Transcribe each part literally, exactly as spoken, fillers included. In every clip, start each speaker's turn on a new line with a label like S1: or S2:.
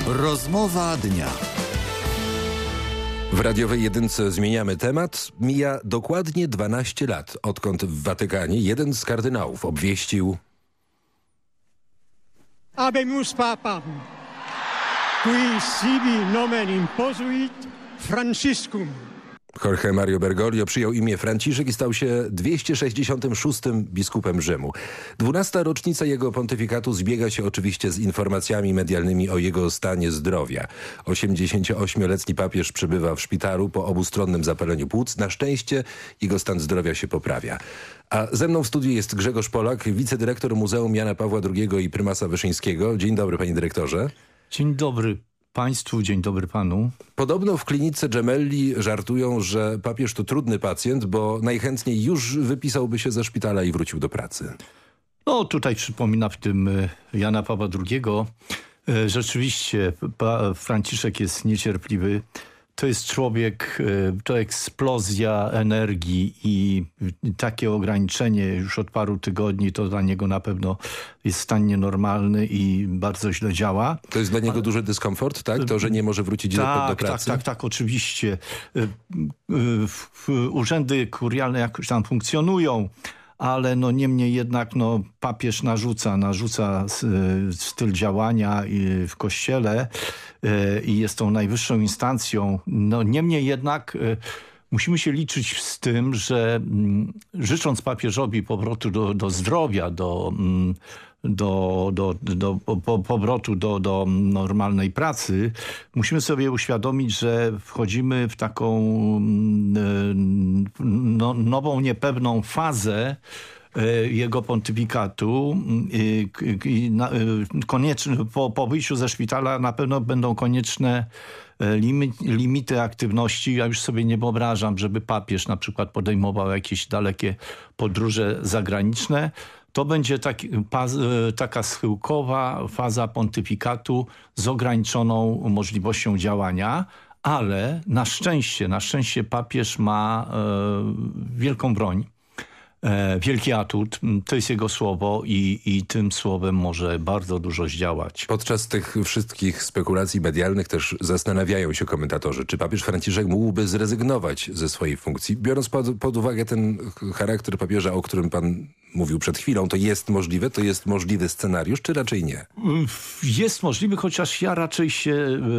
S1: Rozmowa dnia.
S2: W radiowej jedynce zmieniamy temat. Mija dokładnie dwanaście lat, odkąd w Watykanie jeden z kardynałów obwieścił:
S3: Habemus papam, qui sibi nomen imposuit Franciscum.
S2: Jorge Mario Bergoglio przyjął imię Franciszek i stał się dwieście sześćdziesiątym szóstym biskupem Rzymu. Dwunasta rocznica jego pontyfikatu zbiega się oczywiście z informacjami medialnymi o jego stanie zdrowia. osiemdziesięcioośmioletni papież przebywa w szpitalu po obustronnym zapaleniu płuc. Na szczęście jego stan zdrowia się poprawia. A ze mną w studiu jest Grzegorz Polak, wicedyrektor Muzeum Jana Pawła drugiego i prymasa Wyszyńskiego. Dzień dobry, panie dyrektorze.
S4: Dzień dobry państwu, dzień dobry panu.
S2: Podobno w klinice Gemelli żartują, że papież to trudny pacjent, bo najchętniej już wypisałby się ze szpitala i wrócił do pracy.
S4: No tutaj przypomina w tym Jana Pawła drugiego. Rzeczywiście Franciszek jest niecierpliwy. To jest człowiek, to eksplozja energii i takie ograniczenie już od paru tygodni to dla niego na pewno jest stan nienormalny i bardzo źle działa.
S2: To jest dla niego Ale... duży dyskomfort, tak? To, że nie może wrócić
S4: tak,
S2: do, do pracy?
S4: Tak, tak, tak, oczywiście. Urzędy kurialne jakoś tam funkcjonują, ale no niemniej jednak no, papież narzuca, narzuca styl działania w Kościele i jest tą najwyższą instancją. No niemniej jednak musimy się liczyć z tym, że życząc papieżowi powrotu do, do zdrowia, do, do, do, do po, powrotu do, do normalnej pracy, musimy sobie uświadomić, że wchodzimy w taką no, nową, niepewną fazę jego pontyfikatu. Konieczne, po, po wyjściu ze szpitala na pewno będą konieczne limit, limity aktywności. Ja już sobie nie wyobrażam, żeby papież na przykład podejmował jakieś dalekie podróże zagraniczne. To będzie taki, taka schyłkowa faza pontyfikatu z ograniczoną możliwością działania, ale na szczęście, na szczęście papież ma e, wielką broń. Wielki atut, to jest jego słowo i, i tym słowem może bardzo dużo zdziałać.
S2: Podczas tych wszystkich spekulacji medialnych też zastanawiają się komentatorzy, czy papież Franciszek mógłby zrezygnować ze swojej funkcji. Biorąc pod, pod uwagę ten charakter papieża, o którym pan mówił przed chwilą, to jest możliwe? To jest możliwy scenariusz, czy raczej nie?
S4: Jest możliwy, chociaż ja raczej się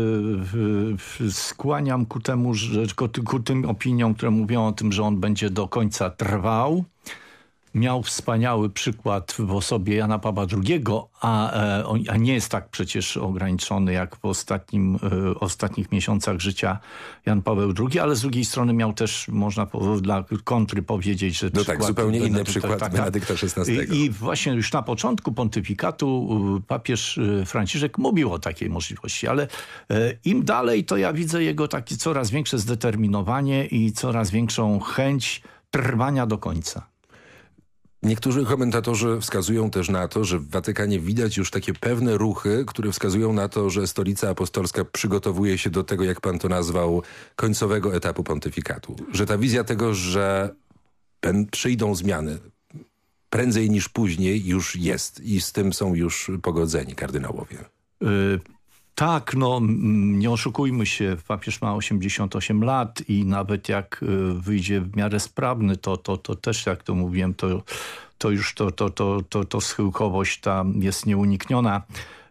S4: y, y, skłaniam ku temu, że, ku, ku tym opiniom, które mówią o tym, że on będzie do końca trwał. Miał wspaniały przykład w osobie Jana Pawła drugiego, a, a nie jest tak przecież ograniczony jak w ostatnim, y, ostatnich miesiącach życia Jan Paweł drugi, ale z drugiej strony miał też, można dla kontry powiedzieć, że
S2: no
S4: przykład...
S2: tak, zupełnie inny przykład
S4: tak,
S2: Benedykta szesnastego.
S4: I, I właśnie już na początku pontyfikatu papież Franciszek mówił o takiej możliwości, ale y, im dalej, to ja widzę jego takie coraz większe zdeterminowanie i coraz większą chęć trwania do końca.
S2: Niektórzy komentatorzy wskazują też na to, że w Watykanie widać już takie pewne ruchy, które wskazują na to, że Stolica Apostolska przygotowuje się do tego, jak pan to nazwał, końcowego etapu pontyfikatu. Że ta wizja tego, że przyjdą zmiany prędzej niż później już jest i z tym są już pogodzeni kardynałowie.
S4: Y Tak, no nie oszukujmy się, papież ma osiemdziesiąt osiem lat i nawet jak wyjdzie w miarę sprawny, to, to, to też, jak to mówiłem, to, to już to, to, to, to, to schyłkowość ta jest nieunikniona.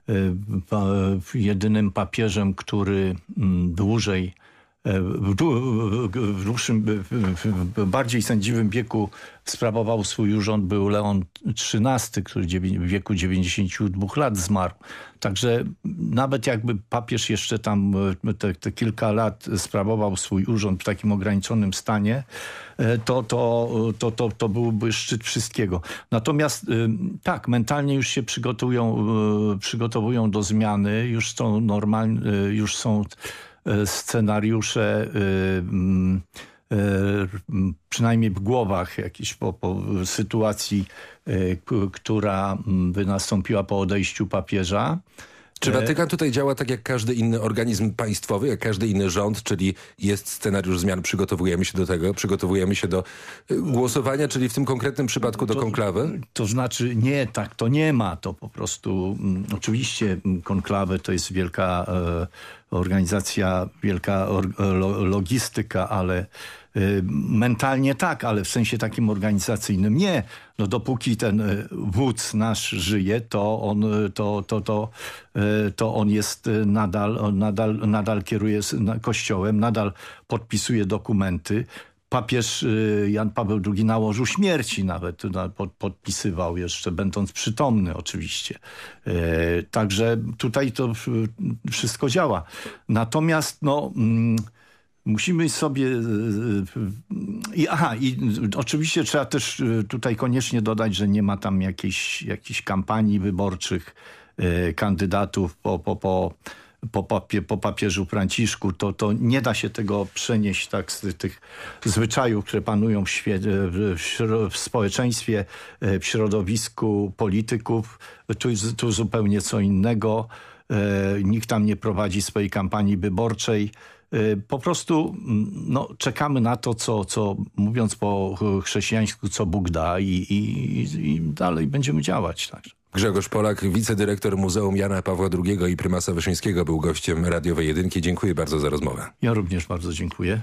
S4: Jedynym papieżem, który dłużej w dłuższym, w bardziej sędziwym wieku sprawował swój urząd, był Leon trzynasty, który w wieku dziewięćdziesięciu dwóch lat zmarł. Także nawet jakby papież jeszcze tam te, te kilka lat sprawował swój urząd w takim ograniczonym stanie, to, to, to, to, to byłby szczyt wszystkiego. Natomiast tak, mentalnie już się przygotowują, przygotowują do zmiany, już są normalne, już są scenariusze, y, y, y, przynajmniej w głowach jakiejś po, po sytuacji, y, k, która by nastąpiła po odejściu papieża.
S2: Czy Watykan tutaj działa tak jak każdy inny organizm państwowy, jak każdy inny rząd, czyli jest scenariusz zmian, przygotowujemy się do tego, przygotowujemy się do głosowania, czyli w tym konkretnym przypadku do
S4: to,
S2: konklawy?
S4: To znaczy nie, tak to nie ma. To po prostu m, oczywiście konklawę to jest wielka e, organizacja, wielka or, lo, logistyka, ale e, mentalnie tak, ale w sensie takim organizacyjnym nie. No dopóki ten e, wódz nasz żyje, to on, to, to, to, e, to on jest nadal, nadal, nadal kieruje kościołem, nadal podpisuje dokumenty. Papież Jan Paweł drugi na łożu śmierci nawet podpisywał jeszcze, będąc przytomny oczywiście. Także tutaj to wszystko działa. Natomiast no, musimy sobie... I, aha, i oczywiście trzeba też tutaj koniecznie dodać, że nie ma tam jakiejś, jakichś kampanii wyborczych kandydatów po... po, po Po, papie, po papieżu Franciszku, to, to nie da się tego przenieść tak z tych zwyczajów, które panują w, świe, w, w społeczeństwie, w środowisku polityków. Tu, tu zupełnie co innego. Nikt tam nie prowadzi swojej kampanii wyborczej. Po prostu no, czekamy na to, co, co mówiąc po chrześcijańsku, co Bóg da i, i, i dalej będziemy działać. Tak.
S2: Grzegorz Polak, wicedyrektor Muzeum Jana Pawła drugiego i prymasa Wyszyńskiego, był gościem radiowej Jedynki. Dziękuję bardzo za rozmowę.
S4: Ja również bardzo dziękuję.